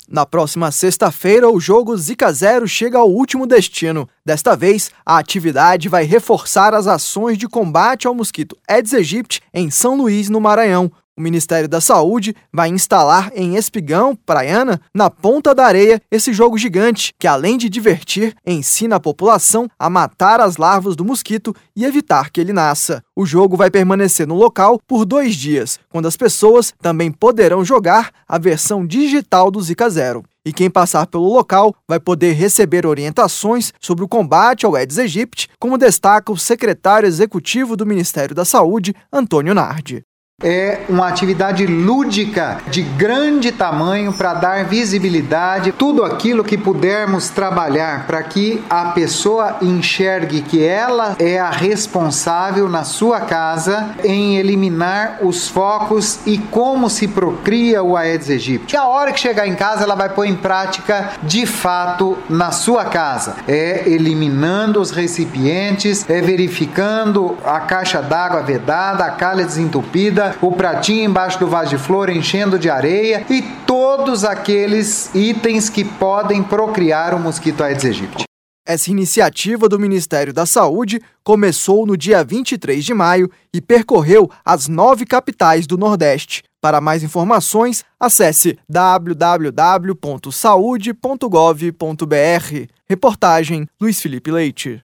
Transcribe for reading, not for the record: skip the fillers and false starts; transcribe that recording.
Na próxima sexta-feira, o jogo Zika Zero chega ao último destino. Desta vez, a atividade vai reforçar as ações de combate ao mosquito Aedes aegypti em São Luís, no Maranhão. O Ministério da Saúde vai instalar em Espigão, Praiana, na Ponta da Areia, esse jogo gigante que, além de divertir, ensina a população a matar as larvas do mosquito e evitar que ele nasça. O jogo vai permanecer no local por 2 dias, quando as pessoas também poderão jogar a versão digital do Zika Zero. E quem passar pelo local vai poder receber orientações sobre o combate ao Aedes aegypti, como destaca o secretário executivo do Ministério da Saúde, Antônio Nardi. É uma atividade lúdica de grande tamanho para dar visibilidade, tudo aquilo que pudermos trabalhar para que a pessoa enxergue que ela é a responsável na sua casa em eliminar os focos e como se procria o Aedes aegypti. A hora que chegar em casa, ela vai pôr em prática de fato na sua casa. É eliminando os recipientes, é verificando a caixa d'água vedada, a calha desentupida, o pratinho embaixo do vaso de flor enchendo de areia e todos aqueles itens que podem procriar o mosquito Aedes aegypti. Essa iniciativa do Ministério da Saúde começou no dia 23 de maio e percorreu as 9 capitais do Nordeste. Para mais informações, acesse www.saude.gov.br. Reportagem Luiz Felipe Leite.